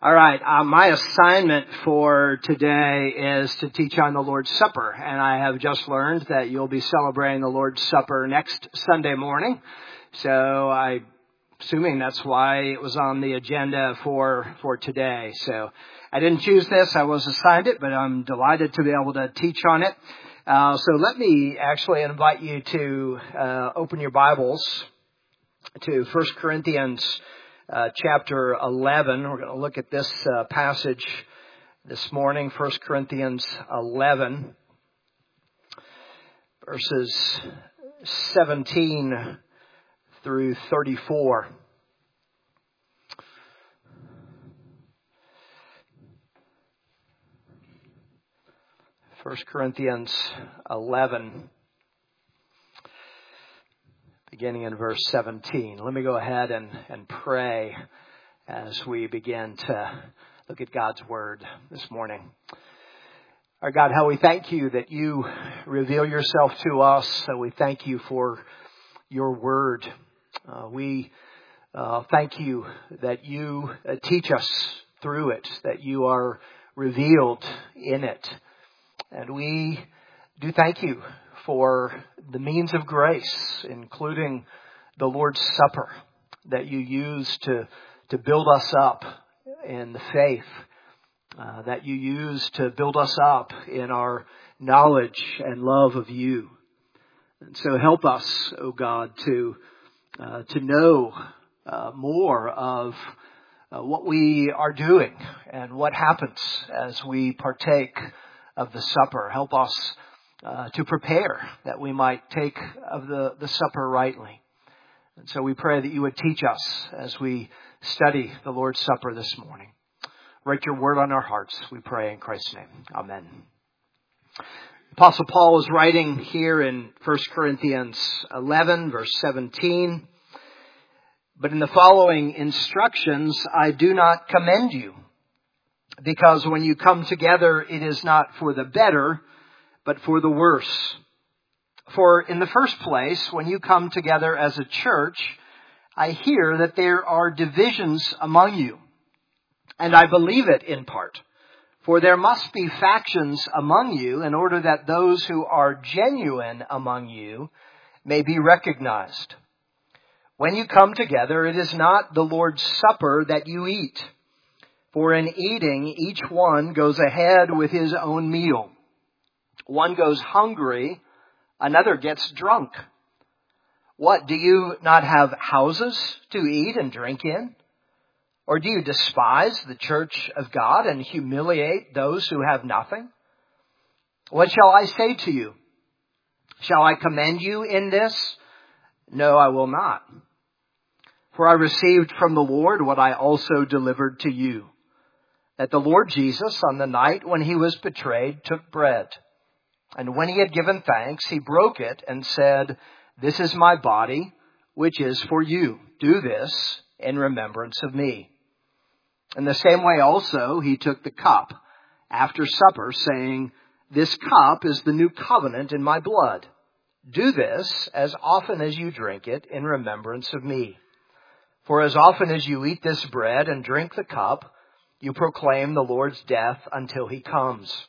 All right, my assignment for today is to teach on the Lord's Supper, and I have just learned that you'll be celebrating the Lord's Supper next Sunday morning, so I'm assuming that's why it was on the agenda for today. So I didn't choose this, I was assigned it, but I'm delighted to be able to teach on it. So let me actually invite you to open your Bibles to 1 Corinthians chapter 11. We're going to look at this passage this morning, 1 Corinthians 11, verses 17 through 34. First Corinthians 11, beginning in verse 17. Let me go ahead and pray as we begin to look at God's Word this morning. Our God, how we thank you that you reveal yourself to us. So we thank you for your Word. We thank you that you teach us through it, that you are revealed in it. And we do thank you for the means of grace, including the Lord's Supper, that you use to build us up in the faith, that you use to build us up in our knowledge and love of you. And so help us, O God, to know more of what we are doing and what happens as we partake of the supper. Help us to prepare that we might take of the supper rightly. And so we pray that you would teach us as we study the Lord's Supper this morning. Write your word on our hearts, we pray in Christ's name. Amen. Apostle Paul is writing here in 1 Corinthians 11, verse 17. But in the following instructions, I do not commend you, because when you come together, it is not for the better, but for the worse. For in the first place, when you come together as a church, I hear that there are divisions among you. And I believe it in part. For there must be factions among you in order that those who are genuine among you may be recognized. When you come together, it is not the Lord's Supper that you eat. For in eating, each one goes ahead with his own meal. One goes hungry, another gets drunk. What, do you not have houses to eat and drink in? Or do you despise the church of God and humiliate those who have nothing? What shall I say to you? Shall I commend you in this? No, I will not. For I received from the Lord what I also delivered to you, that the Lord Jesus, on the night when he was betrayed, took bread. And when he had given thanks, he broke it and said, "This is my body, which is for you. Do this in remembrance of me." In the same way also, he took the cup after supper, saying, "This cup is the new covenant in my blood. Do this as often as you drink it in remembrance of me. For as often as you eat this bread and drink the cup, you proclaim the Lord's death until he comes.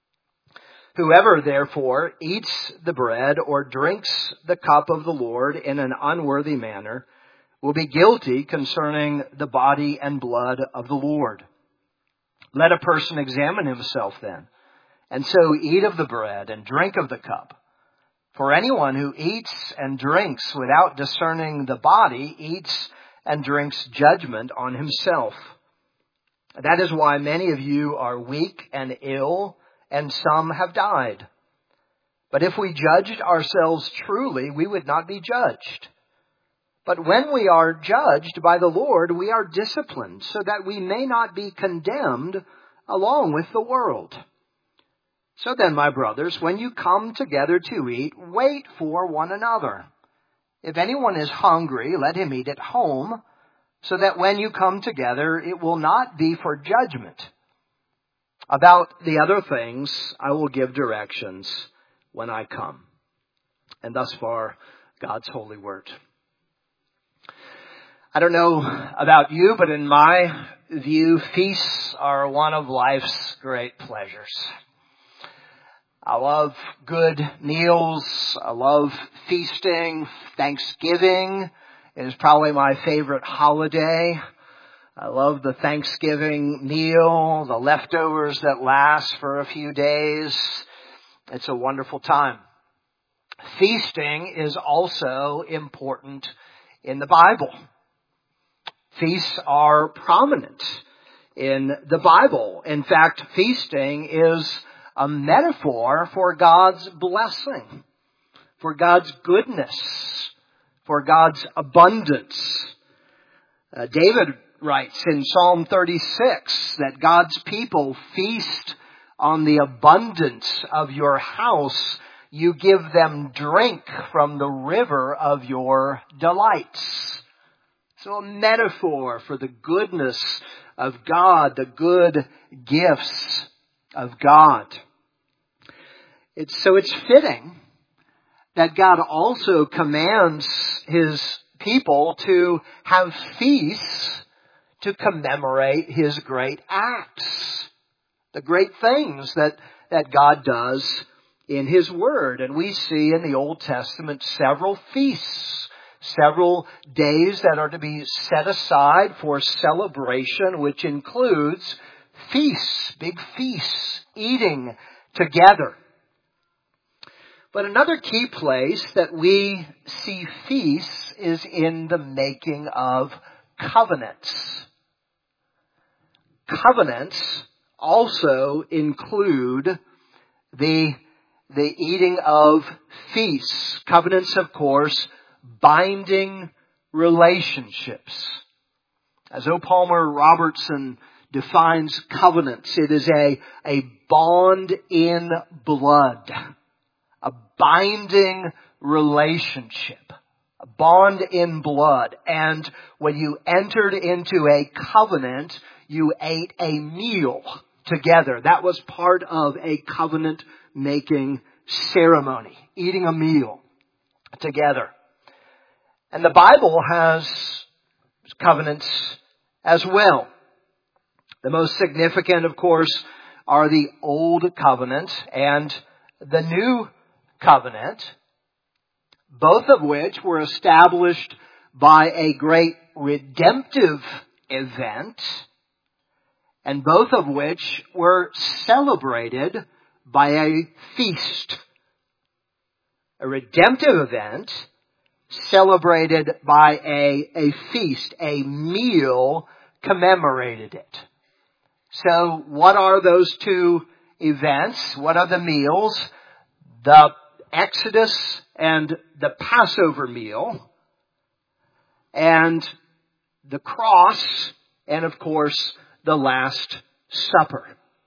Whoever, therefore, eats the bread or drinks the cup of the Lord in an unworthy manner will be guilty concerning the body and blood of the Lord. Let a person examine himself then, and so eat of the bread and drink of the cup. For anyone who eats and drinks without discerning the body eats and drinks judgment on himself. That is why many of you are weak and ill, and some have died. But if we judged ourselves truly, we would not be judged. But when we are judged by the Lord, we are disciplined, so that we may not be condemned along with the world. So then, my brothers, when you come together to eat, wait for one another. If anyone is hungry, let him eat at home, so that when you come together, it will not be for judgment. About the other things, I will give directions when I come." And thus far, God's holy word. I don't know about you, but in my view, feasts are one of life's great pleasures. I love good meals. I love feasting. Thanksgiving is probably my favorite holiday. I love the Thanksgiving meal, the leftovers that last for a few days. It's a wonderful time. Feasting is also important in the Bible. Feasts are prominent in the Bible. In fact, feasting is a metaphor for God's blessing, for God's goodness, for God's abundance. David writes in Psalm 36 that God's people feast on the abundance of your house. You give them drink from the river of your delights. So a metaphor for the goodness of God, the good gifts of God. It's fitting that God also commands His people to have feasts to commemorate His great acts, the great things that God does in His Word. And we see in the Old Testament several feasts, several days that are to be set aside for celebration, which includes feasts, big feasts, eating together. But another key place that we see feasts is in the making of covenants. Covenants also include the eating of feasts. Covenants, of course, binding relationships. As O. Palmer Robertson defines covenants, it is a bond in blood, a binding relationship, a bond in blood. And when you entered into a covenant, you ate a meal together. That was part of a covenant-making ceremony, eating a meal together. And the Bible has covenants as well. The most significant, of course, are the Old Covenant and the New Covenant, both of which were established by a great redemptive event, and both of which were celebrated by a feast. A redemptive event celebrated by a feast, a meal commemorated it. So what are those two events? What are the meals? The Exodus and the Passover meal, and the cross, and of course, the Last Supper.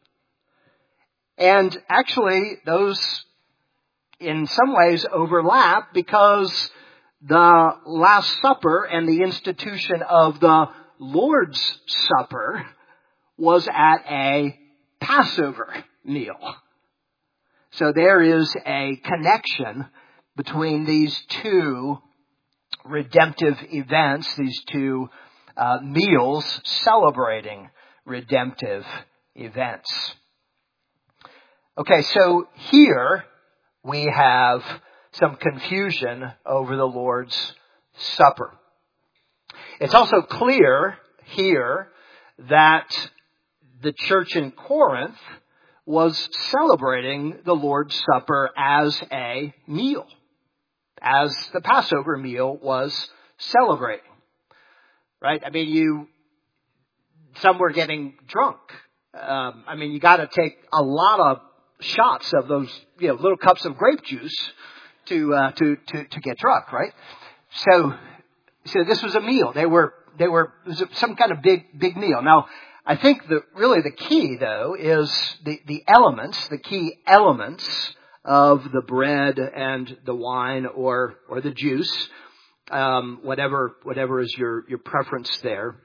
And actually, those in some ways overlap because the Last Supper and the institution of the Lord's Supper was at a Passover meal. So there is a connection between these two redemptive events, these two meals celebrating redemptive events. Okay, so here we have some confusion over the Lord's Supper. It's also clear here that the church in Corinth was celebrating the Lord's Supper as a meal, as the Passover meal was celebrating. Right? I mean, some were getting drunk. You got to take a lot of shots of those, little cups of grape juice to get drunk, right? So this was a meal. It was some kind of big meal. Now, I think really the key though is the key elements of the bread and the wine or the juice, whatever is your preference there.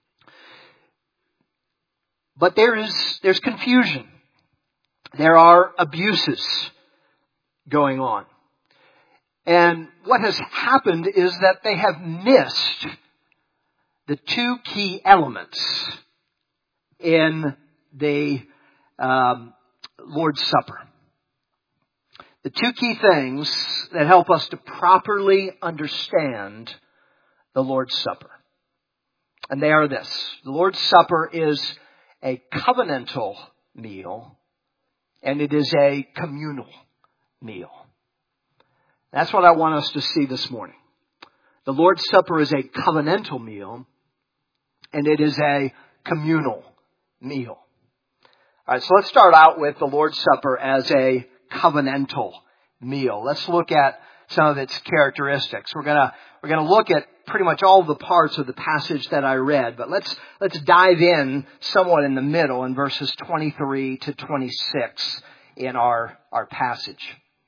But there's confusion. There are abuses going on. And what has happened is that they have missed the two key elements in the Lord's Supper. The two key things that help us to properly understand the Lord's Supper. And they are this. The Lord's Supper is a covenantal meal, and it is a communal meal. That's what I want us to see this morning. The Lord's Supper is a covenantal meal, and it is a communal meal. All right, so let's start out with the Lord's Supper as a covenantal meal. Let's look at some of its characteristics. We're gonna look at pretty much all the parts of the passage that I read, but let's dive in somewhat in the middle in verses 23 to 26 in our passage.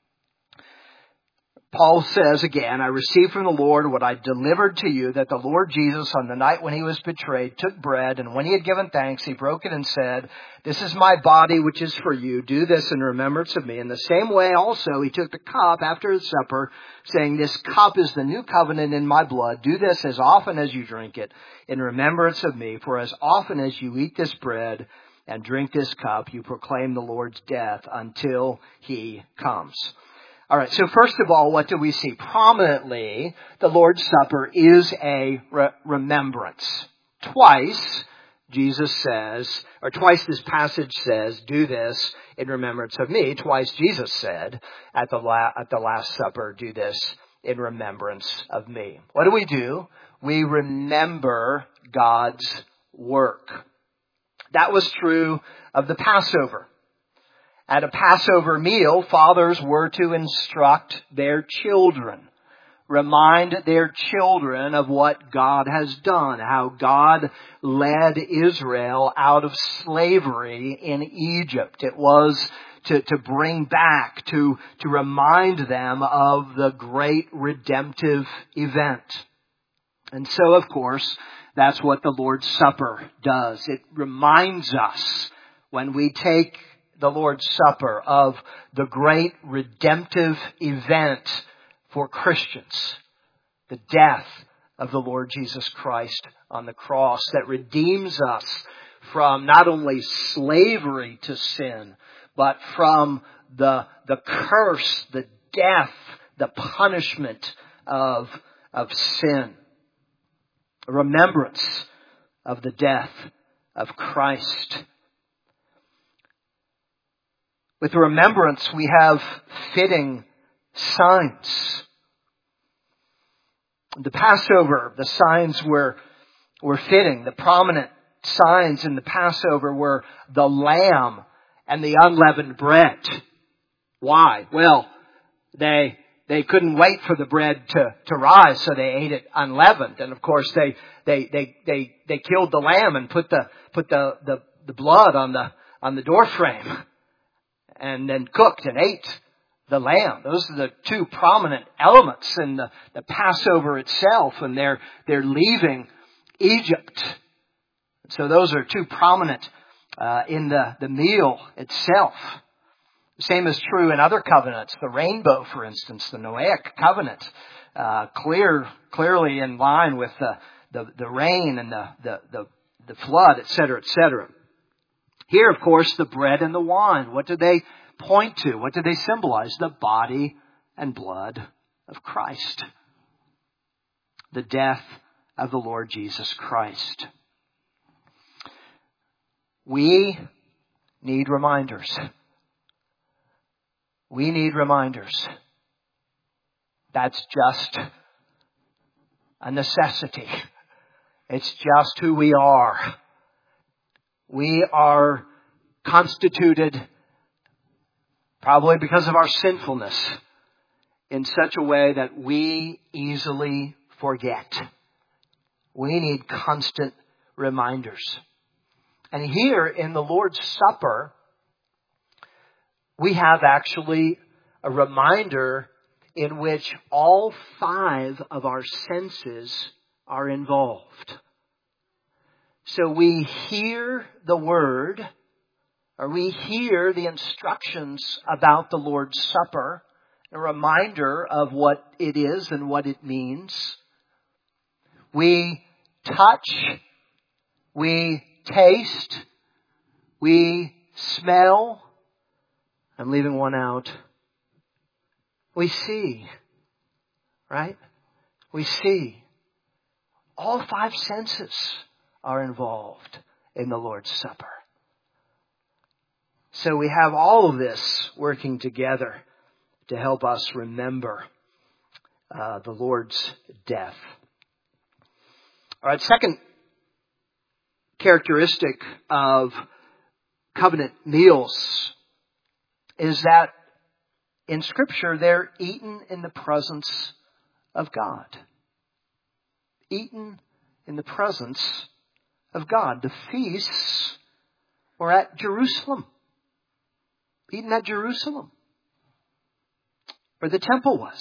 Paul says again, I received from the Lord what I delivered to you, that the Lord Jesus, on the night when he was betrayed, took bread, and when he had given thanks, he broke it and said, this is my body, which is for you. Do this in remembrance of me. In the same way also, he took the cup after the supper, saying, this cup is the new covenant in my blood. Do this as often as you drink it in remembrance of me. For as often as you eat this bread and drink this cup, you proclaim the Lord's death until he comes. All right, so first of all, what do we see? Prominently, the Lord's Supper is a remembrance. Twice, Jesus says, or twice this passage says, do this in remembrance of me. Twice Jesus said at the Last Supper, do this in remembrance of me. What do? We remember God's work. That was true of the Passover. At a Passover meal, fathers were to instruct their children, remind their children of what God has done, how God led Israel out of slavery in Egypt. It was to bring back, to remind them of the great redemptive event. And so, of course, that's what the Lord's Supper does. It reminds us when we take the Lord's Supper of the great redemptive event for Christians, the death of the Lord Jesus Christ on the cross that redeems us from not only slavery to sin, but from the curse, the death, the punishment of sin. A remembrance of the death of Christ. With remembrance, we have fitting signs. The Passover, the signs were fitting. The prominent signs in the Passover were the lamb and the unleavened bread. Why? Well, they couldn't wait for the bread to rise, so they ate it unleavened. And of course, they killed the lamb and put the blood on the doorframe, and then cooked and ate the lamb. Those are the two prominent elements in the Passover itself, and they're leaving Egypt. So those are two prominent in the meal itself. The same is true in other covenants. The rainbow, for instance, the Noahic covenant, clearly in line with the rain and the flood, etc., etc. Here, of course, the bread and the wine. What do they point to? What do they symbolize? The body and blood of Christ. The death of the Lord Jesus Christ. We need reminders. We need reminders. That's just a necessity. It's just who we are. We are constituted, probably because of our sinfulness, in such a way that we easily forget. We need constant reminders. And here in the Lord's Supper, we have actually a reminder in which all 5 of our senses are involved. So we hear the word, or we hear the instructions about the Lord's Supper, a reminder of what it is and what it means. We touch, we taste, We smell. I'm leaving one out. We see. Right? We see. All five senses are involved in the Lord's Supper. So we have all of this working together to help us remember the Lord's death. All right, second characteristic of covenant meals is that in Scripture they're eaten in the presence of God. Eaten in the presence of God. The feasts were at Jerusalem. Eaten at Jerusalem, where the temple was.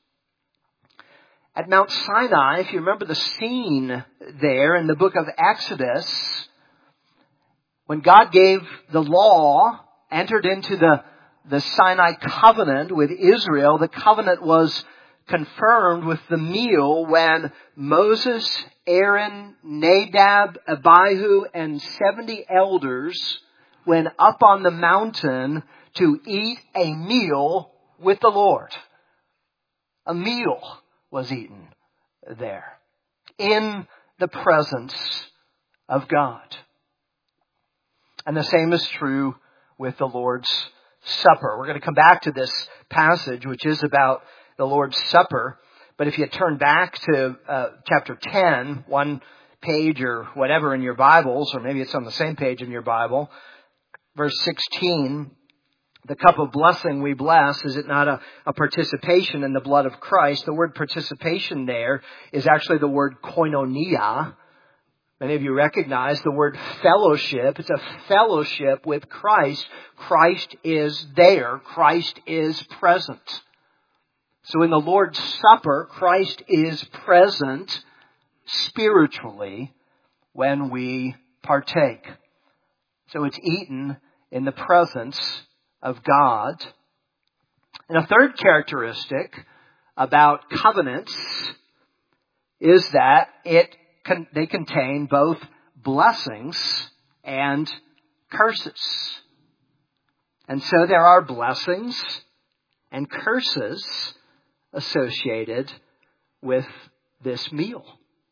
At Mount Sinai, if you remember the scene there in the book of Exodus, when God gave the law, entered into the Sinai covenant with Israel, the covenant was confirmed with the meal when Moses, Aaron, Nadab, Abihu, and 70 elders went up on the mountain to eat a meal with the Lord. A meal was eaten there in the presence of God. And the same is true with the Lord's Supper. We're going to come back to this passage, which is about the Lord's Supper. But if you turn back to chapter 10, one page or whatever in your Bibles, or maybe it's on the same page in your Bible, verse 16, the cup of blessing we bless, is it not a participation in the blood of Christ? The word participation there is actually the word koinonia. Many of you recognize the word fellowship. It's a fellowship with Christ. Christ is there. Christ is present. So in the Lord's Supper, Christ is present spiritually when we partake. So it's eaten in the presence of God. And a third characteristic about covenants is that they contain both blessings and curses. And so there are blessings and curses associated with this meal.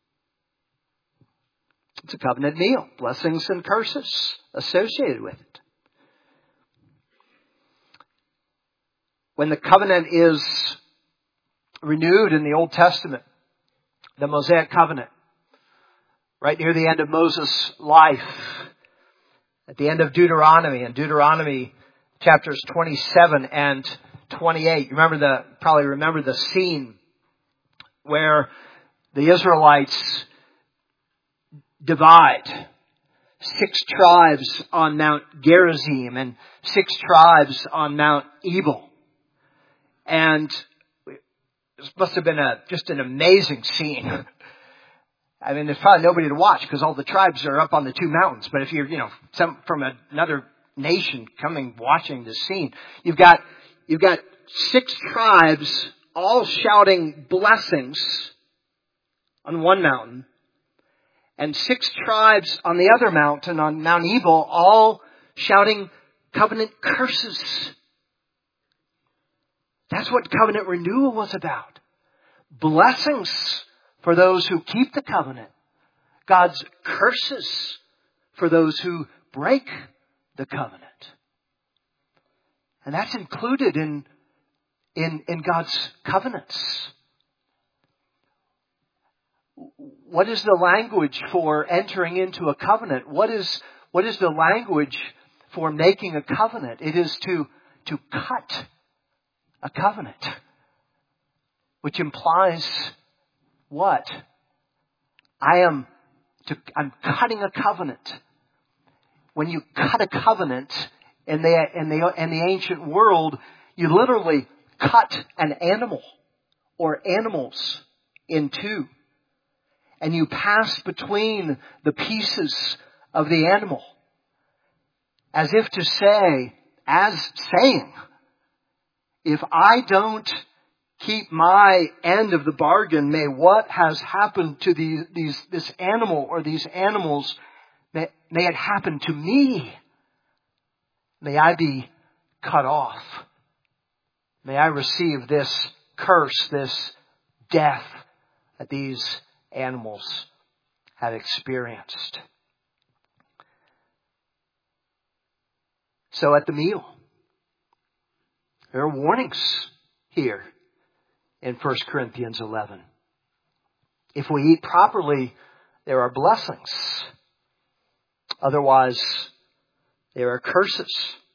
It's a covenant meal. Blessings and curses associated with it. When the covenant is renewed in the Old Testament, the Mosaic covenant, right near the end of Moses' life, at the end of Deuteronomy, in Deuteronomy chapters 27 and 28, probably remember the scene where the Israelites divide 6 tribes on Mount Gerizim and 6 tribes on Mount Ebal. And this must have been just an amazing scene. I mean, there's probably nobody to watch because all the tribes are up on the 2 mountains. But if you're, some from another nation coming watching this scene, you've got 6 tribes all shouting blessings on one mountain, and 6 tribes on the other mountain, on Mount Ebal, all shouting covenant curses. That's what covenant renewal was about. Blessings for those who keep the covenant. God's curses for those who break the covenant. And that's included in God's covenants. What is the language for entering into a covenant? What is the language for making a covenant? It is to cut a covenant, which implies what? I'm cutting a covenant. When you cut a covenant in the ancient world, you literally cut an animal or animals in 2. And you pass between the pieces of the animal as if to say, saying, if I don't keep my end of the bargain, may what has happened to this animal or these animals, may it happen to me. May I be cut off. May I receive this curse, this death that these animals have experienced. So at the meal, there are warnings here in 1 Corinthians 11. If we eat properly, there are blessings. Otherwise, there are curses.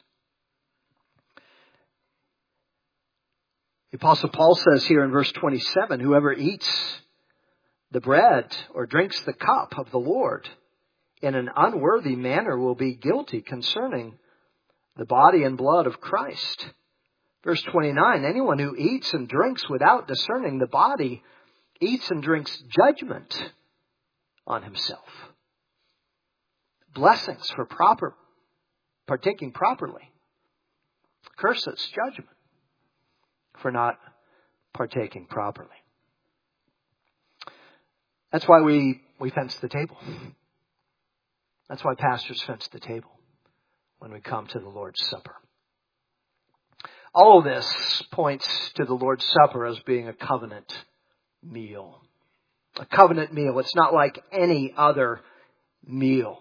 The Apostle Paul says here in verse 27, whoever eats the bread or drinks the cup of the Lord in an unworthy manner will be guilty concerning the body and blood of Christ. Verse 29, anyone who eats and drinks without discerning the body eats and drinks judgment on himself. Blessings for partaking properly. Curses, judgment for not partaking properly. That's why we fence the table. That's why pastors fence the table when we come to the Lord's Supper. All of this points to the Lord's Supper as being a covenant meal. A covenant meal. It's not like any other meal.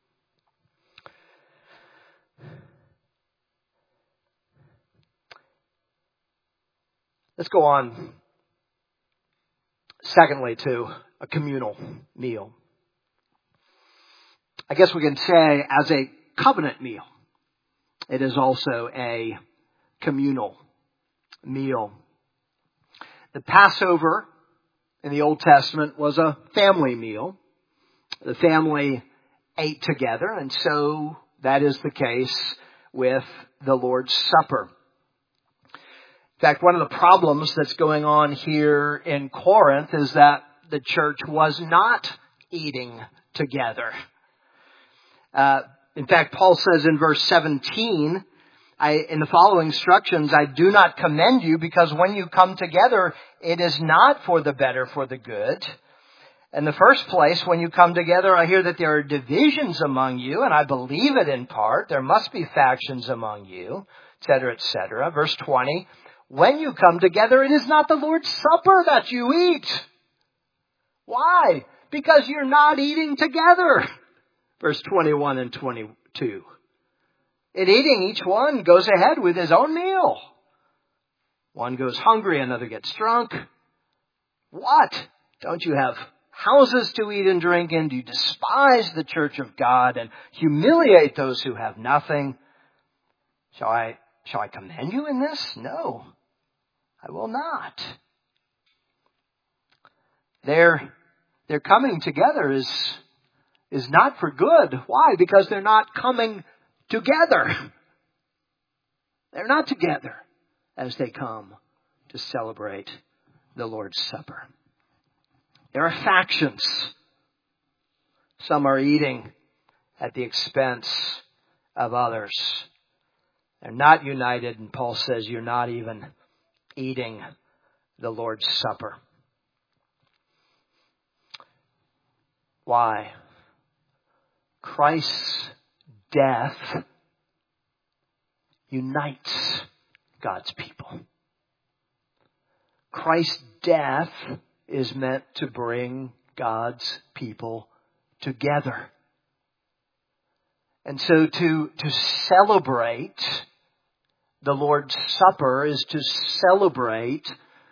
Let's go on, secondly, to a communal meal. I guess we can say as a covenant meal, it is also a communal meal. The Passover in the Old Testament was a family meal. The family ate together, and so that is the case with the Lord's Supper. In fact, one of the problems that's going on here in Corinth is that the church was not eating together. In fact, Paul says in verse 17, in the following instructions, I do not commend you because when you come together, it is not for the better, for the good. In the first place, when you come together, I hear that there are divisions among you, and I believe it in part. There must be factions among you, etc., etc. Verse 20, when you come together, it is not the Lord's Supper that you eat. Why? Because you're not eating together. Verse 21 and 22. In eating, each one goes ahead with his own meal. One goes hungry, another gets drunk. What? Don't you have houses to eat and drink in? Do you despise the church of God and humiliate those who have nothing? Shall I commend you in this? No, I will not. Their coming together is not for good. Why? Because they're not coming together. They're not together as they come to celebrate the Lord's Supper. There are factions. Some are eating at the expense of others. They're not united, and Paul says you're not even eating the Lord's Supper. Why? Christ's death unites God's people. Christ's death is meant to bring God's people together. And so to celebrate the Lord's Supper is to celebrate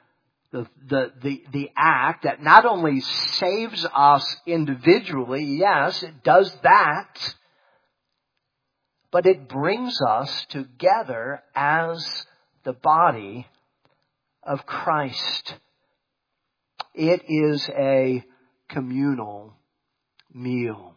the act that not only saves us individually, yes, it does that, but it brings us together as the body of Christ. It is a communal meal.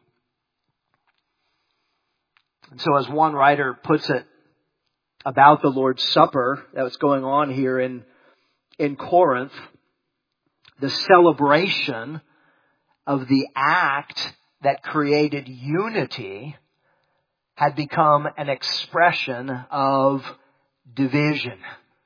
And so as one writer puts it about the Lord's Supper that was going on here in Corinth, the celebration of the act that created unity had become an expression of division.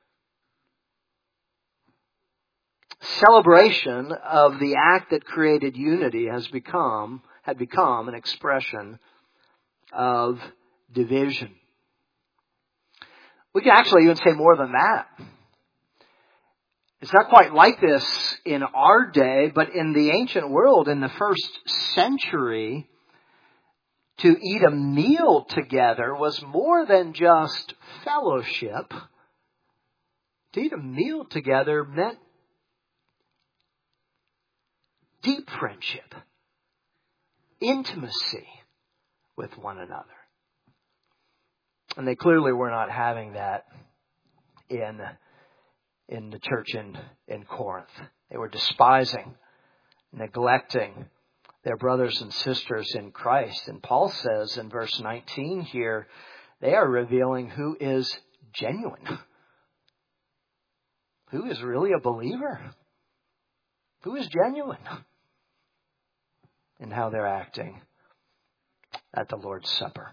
Celebration of the act that created unity had become an expression of division. We can actually even say more than that. It's not quite like this in our day, but in the ancient world, in the first century, to eat a meal together was more than just fellowship. To eat a meal together meant deep friendship, intimacy with one another. And they clearly were not having that in the church in Corinth. They were despising, neglecting their brothers and sisters in Christ. And Paul says in verse 19 here, they are revealing who is genuine. Who is really a believer? Who is genuine in how they're acting at the Lord's Supper.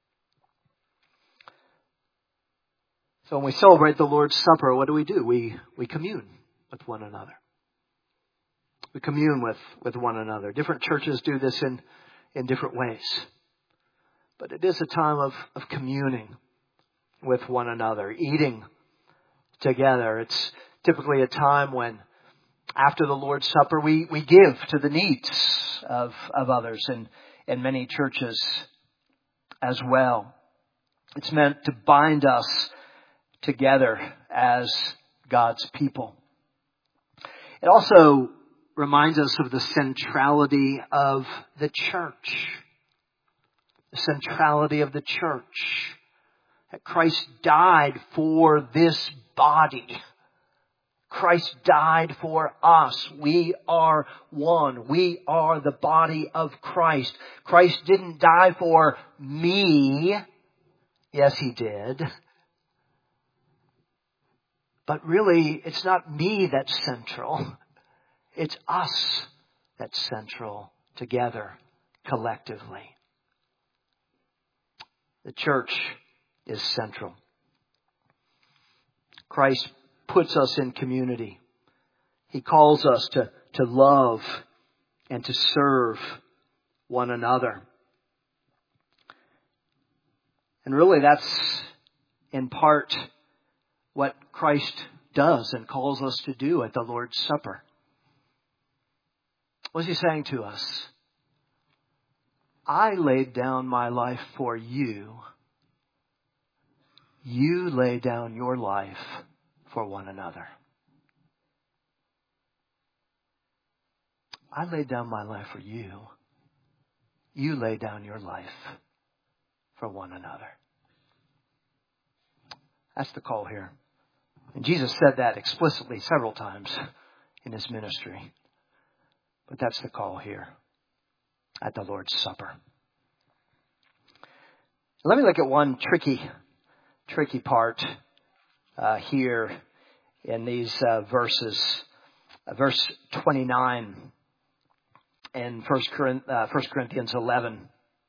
So when we celebrate the Lord's Supper, what do? We commune with one another. We commune with one another. Different churches do this in different ways. But it is a time of communing with one another, eating together. It's typically a time when, after the Lord's Supper, we give to the needs of others in many churches as well. It's meant to bind us together as God's people. It also reminds us of the centrality of the church. The centrality of the church. That Christ died for this body. Christ died for us. We are one. We are the body of Christ. Christ didn't die for me. Yes, He did. But really, it's not me that's central. It's us that's central together, collectively. The church is central. Christ puts us in community. He calls us to love and to serve one another. And really that's in part what Christ does and calls us to do at the Lord's Supper. What's He saying to us? I laid down my life for you. You lay down your life for one another. I laid down my life for you. You lay down your life for one another. That's the call here. And Jesus said that explicitly several times in His ministry. But that's the call here at the Lord's Supper. Let me look at one tricky part here in these verses. Verse 29 in 1 Corinthians 11.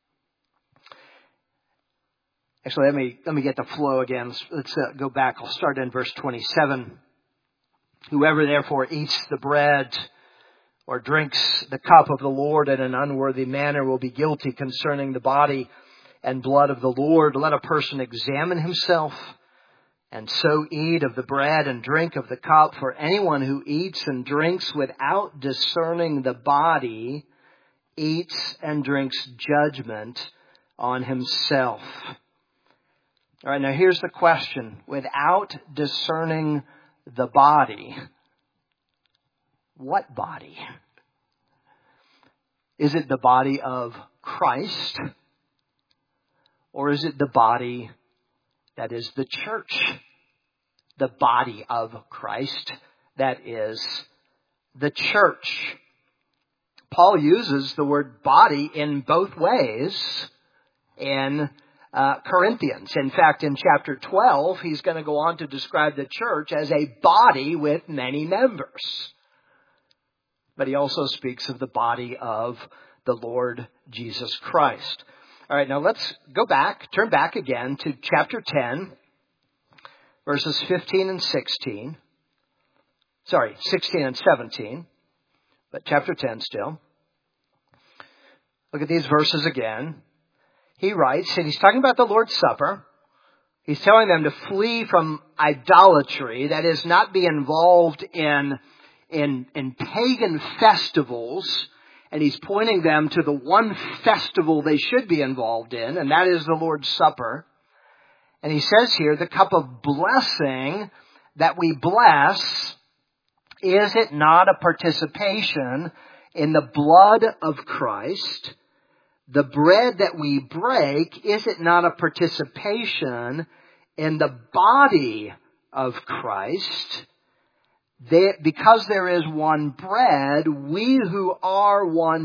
Actually, let me get the flow again. Let's go back. I'll start in verse 27. Whoever therefore eats the bread or drinks the cup of the Lord in an unworthy manner will be guilty concerning the body and blood of the Lord. Let a person examine himself, and so eat of the bread and drink of the cup. For anyone who eats and drinks without discerning the body eats and drinks judgment on himself. All right, now here's the question. Without discerning the body, what body? Is it the body of Christ? Or is it the body that is the church? The body of Christ, that is the church. Paul uses the word body in both ways in Corinthians. In fact, in chapter 12, he's going to go on to describe the church as a body with many members. But he also speaks of the body of the Lord Jesus Christ. All right, now let's turn back again to chapter 10, verses 15 and 16. 16 and 17, but chapter 10 still. Look at these verses again. He writes, and he's talking about the Lord's Supper. He's telling them to flee from idolatry, that is, not be involved in pagan festivals. And he's pointing them to the one festival they should be involved in, and that is the Lord's Supper. And he says here, the cup of blessing that we bless, is it not a participation in the blood of Christ? The bread that we break, is it not a participation in the body of Christ? Because there is one bread, we who are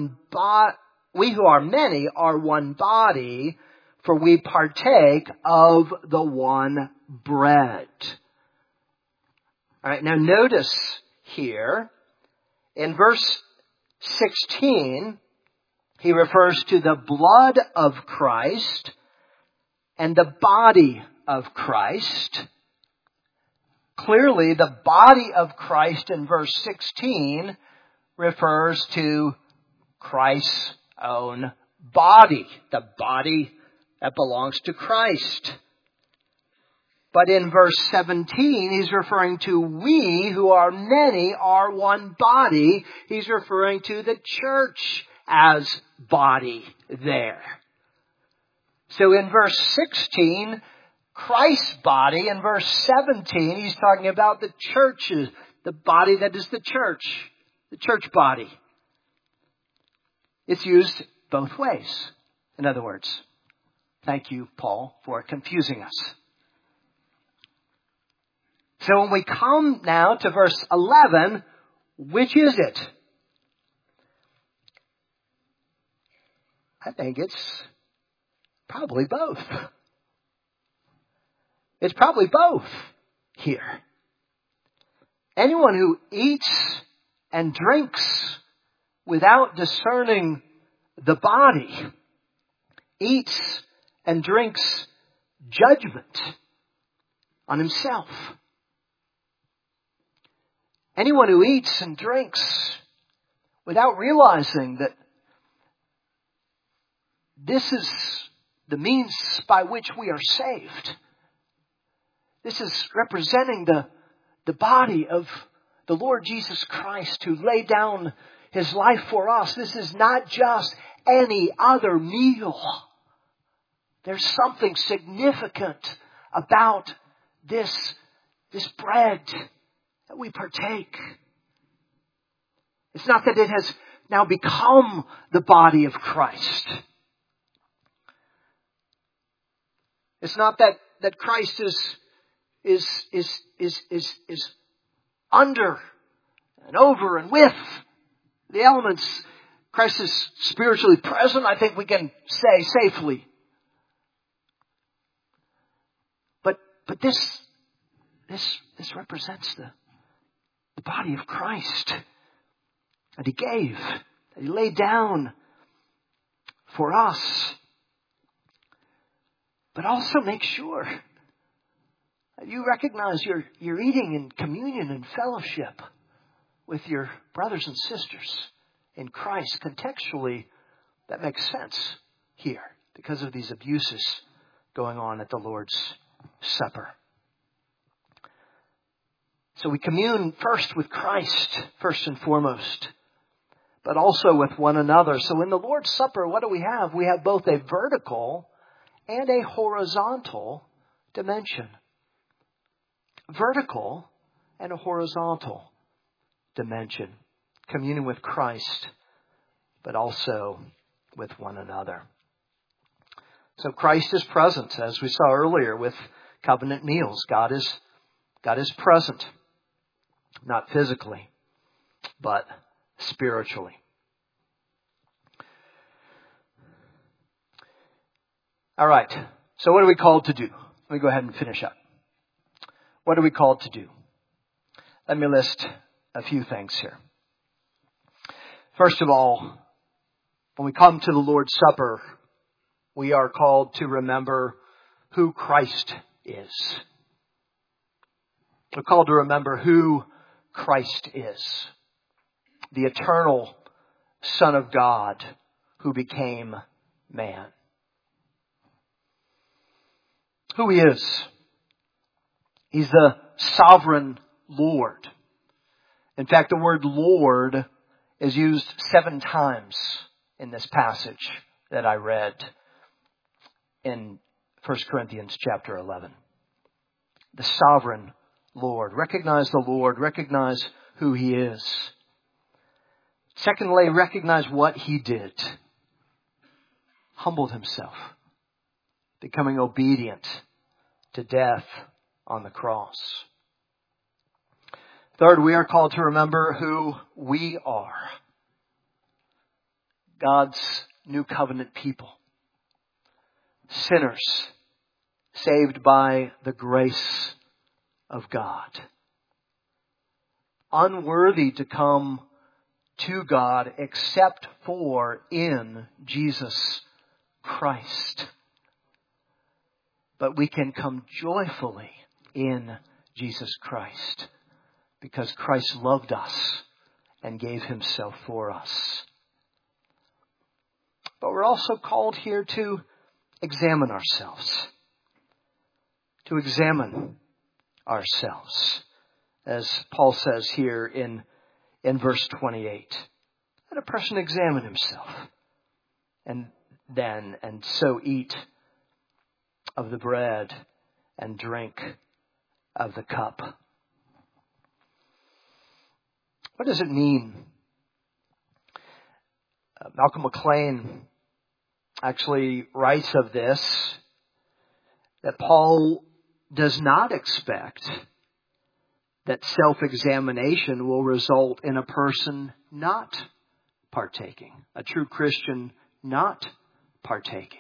many are one body, for we partake of the one bread. All right, now notice here in verse 16, he refers to the blood of Christ and the body of Christ. Clearly, the body of Christ in verse 16 refers to Christ's own body, the body that belongs to Christ. But in verse 17, he's referring to we who are many are one body. He's referring to the church as body there. So in verse 16, Christ's body. In verse 17, he's talking about the churches, the body that is the church body. It's used both ways, in other words. Thank you, Paul, for confusing us. So when we come now to verse 11, which is it? I think it's probably both. It's probably both here. Anyone who eats and drinks without discerning the body eats and drinks judgment on himself. Anyone who eats and drinks without realizing that this is the means by which we are saved. This is representing the body of the Lord Jesus Christ who laid down His life for us. This is not just any other meal. There's something significant about this bread that we partake. It's not that it has now become the body of Christ. It's not that Christ is under and over and with the elements. Christ is spiritually present, I think we can say safely. But this represents the body of Christ that He gave, that He laid down for us. But also make sure that you recognize you're eating in communion and fellowship with your brothers and sisters in Christ. Contextually, that makes sense here because of these abuses going on at the Lord's Supper. So we commune first with Christ, first and foremost, but also with one another. So in the Lord's Supper, what do we have? We have both a vertical and a horizontal dimension. Vertical and a horizontal dimension. Communing with Christ, but also with one another. So Christ is present, as we saw earlier with covenant meals. God is present, not physically, but spiritually. All right. So what are we called to do? Let me go ahead and finish up. What are we called to do? Let me list a few things here. First of all, when we come to the Lord's Supper, we are called to remember who Christ is. We're called to remember who Christ is. The eternal Son of God who became man. who He is. He's the sovereign Lord. In fact, the word Lord is used 7 times in this passage that I read in 1 Corinthians chapter 11. The sovereign Lord. Recognize the Lord. Recognize who He is. Secondly, recognize what He did. Humbled Himself, becoming obedient to death on the cross. Third, we are called to remember who we are. God's new covenant people. Sinners saved by the grace of God. Unworthy to come to God except for in Jesus Christ. But we can come joyfully in Jesus Christ because Christ loved us and gave Himself for us. But we're also called here to examine ourselves. To examine ourselves. As Paul says here in verse 28. Let a person examine himself. And so eat of the bread and drink of the cup. What does it mean? Malcolm McLean actually writes of this, that Paul does not expect that self-examination will result in a person not partaking, a true Christian not partaking.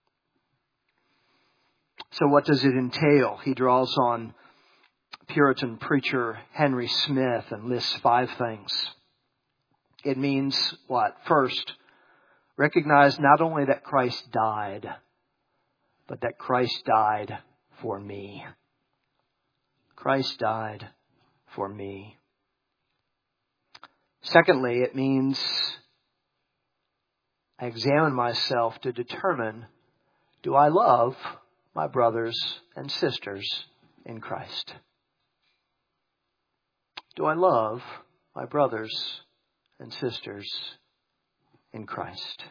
So what does it entail? He draws on Puritan preacher Henry Smith and lists 5 things. It means what? First, recognize not only that Christ died, but that Christ died for me. Christ died for me. Secondly, it means I examine myself to determine, do I love my brothers and sisters in Christ? Do I love my brothers and sisters in Christ?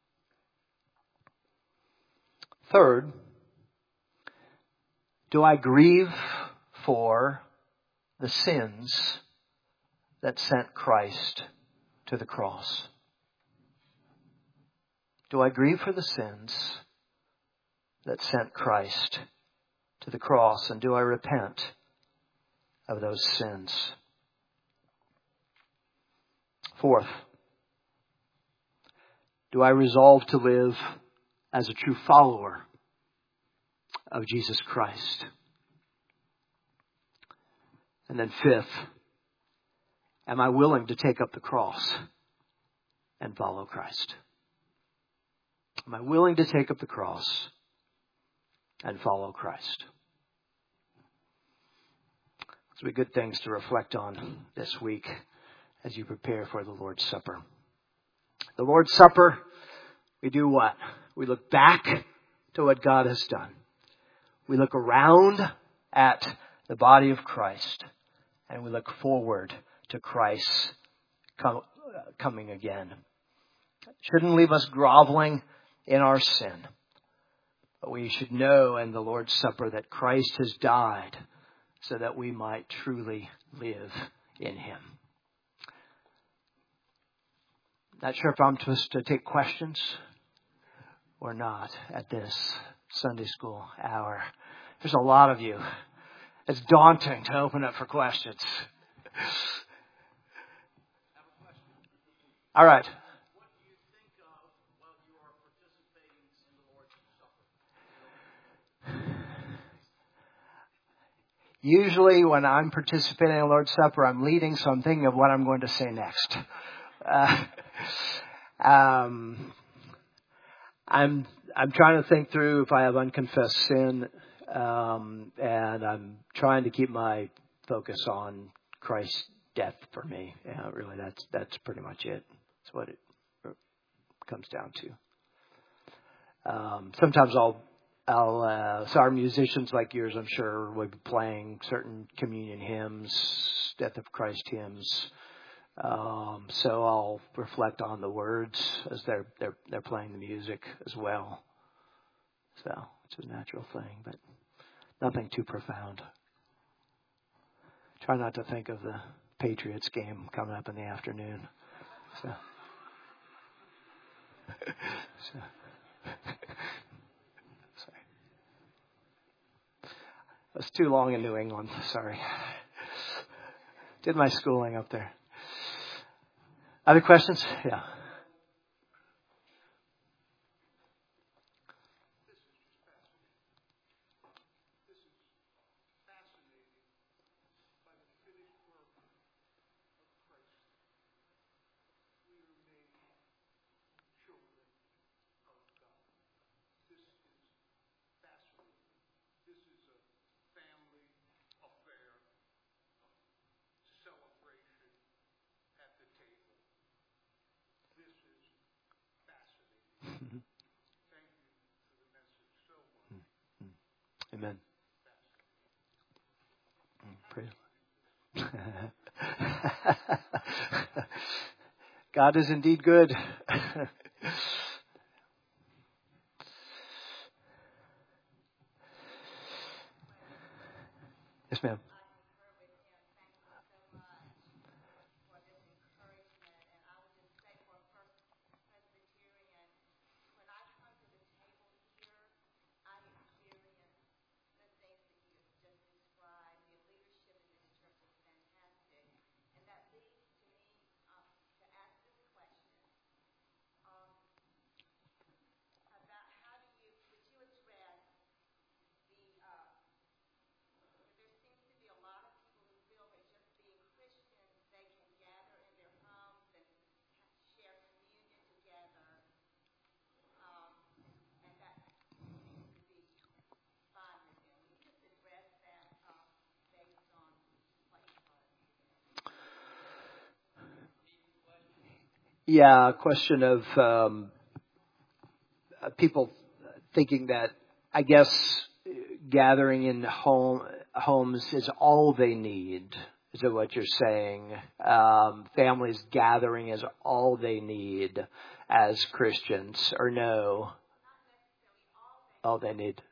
Third, do I grieve for the sins that sent Christ to the cross? Do I grieve for the sins that sent Christ to the cross? And do I repent of those sins? Fourth, do I resolve to live as a true follower of Jesus Christ? And then fifth, am I willing to take up the cross and follow Christ? Am I willing to take up the cross and follow Christ? Those will be good things to reflect on this week as you prepare for the Lord's Supper. The Lord's Supper, we do what? We look back to what God has done. We look around at the body of Christ, and we look forward to Christ coming again. It shouldn't leave us groveling in our sin, but we should know in the Lord's Supper that Christ has died so that we might truly live in Him. Not sure if I'm supposed to take questions or not at this Sunday school hour. There's a lot of you. It's daunting to open up for questions. All right. What do you think of while you are participating in the Lord's Supper? Usually when I'm participating in the Lord's Supper, I'm leading, so I'm thinking of what I'm going to say next. I'm trying to think through if I have unconfessed sin, and I'm trying to keep my focus on Christ's death for me. Yeah, really, that's pretty much it. That's what it comes down to. Sometimes I'll so our musicians like yours, I'm sure, will be playing certain communion hymns, Death of Christ hymns. So I'll reflect on the words as they're playing the music as well. So it's a natural thing, but nothing too profound. Try not to think of the Patriots game coming up in the afternoon. So. Sorry. It was too long in New England. Sorry. Did my schooling up there. Other questions? Yeah. Amen. Praise. God is indeed good. Yes, ma'am. Yeah, a question of people thinking that, I guess, gathering in homes is all they need. Is that what you're saying? Families gathering is all they need as Christians, or no? All they need.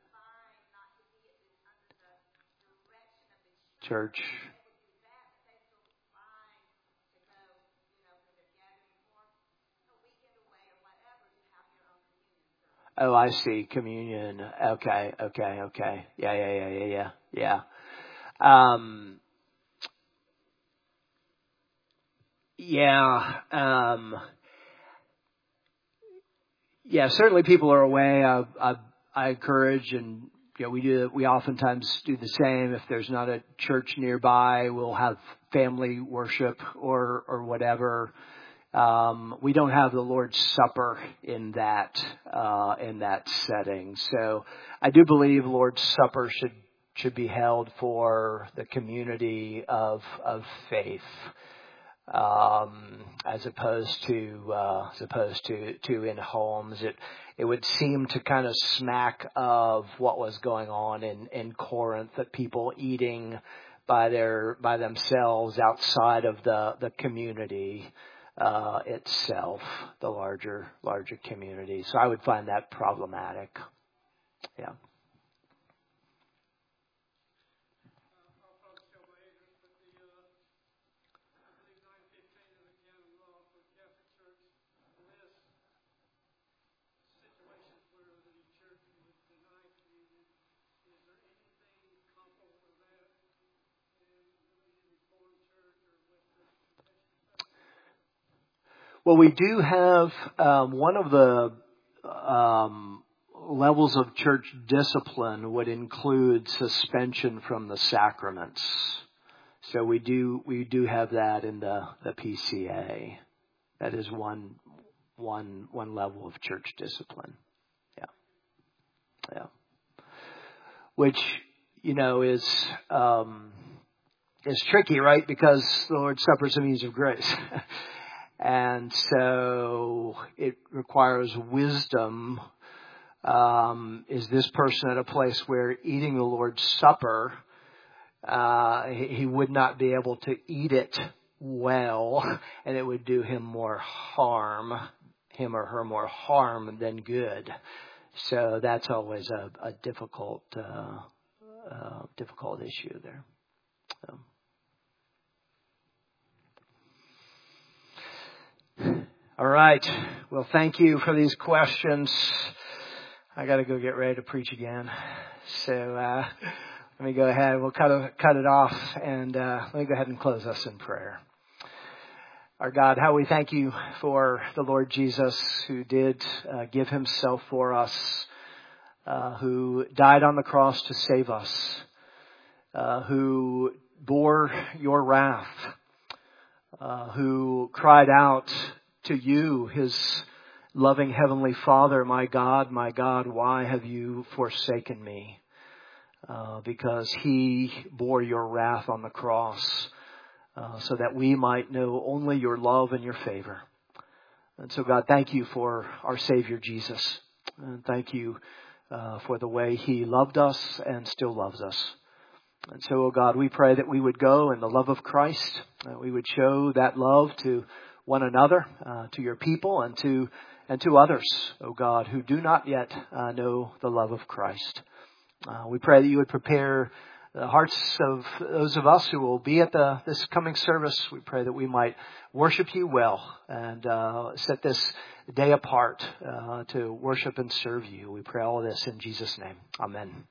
Church. Oh, I see. Communion. Okay. Yeah. Yeah, certainly people are away. I encourage, and we oftentimes do the same. If there's not a church nearby, we'll have family worship or whatever. We don't have the Lord's Supper in that setting. So I do believe Lord's Supper should be held for the community of faith. As opposed to in homes. It would seem to kind of smack of what was going on in Corinth, that people eating by themselves outside of the community itself, the larger community. So I would find that problematic. Yeah. Well, we do have one of the levels of church discipline would include suspension from the sacraments. So we do have that in the PCA. That is one level of church discipline. Yeah. Which is tricky, right? Because the Lord's Supper is a means of grace. And so it requires wisdom Is this person at a place where eating the Lord's Supper, he would not be able to eat it well, and it would do him or her more harm than good. So that's always a difficult issue there. All right. Well, thank you for these questions. I got to go get ready to preach again. So let me go ahead. We'll cut it off, and let me go ahead and close us in prayer. Our God, how we thank you for the Lord Jesus, who did give himself for us, who died on the cross to save us, who bore your wrath, who cried out to you, his loving Heavenly Father, my God, why have you forsaken me? Because he bore your wrath on the cross, so that we might know only your love and your favor. And so, God, thank you for our Savior Jesus. And thank you for the way he loved us and still loves us. And so, oh God, we pray that we would go in the love of Christ, that we would show that love to one another, to your people, and to others, oh God, who do not yet know the love of Christ. We pray that you would prepare the hearts of those of us who will be at this coming service. We pray that we might worship you well and set this day apart to worship and serve you. We pray all of this in Jesus' name. Amen.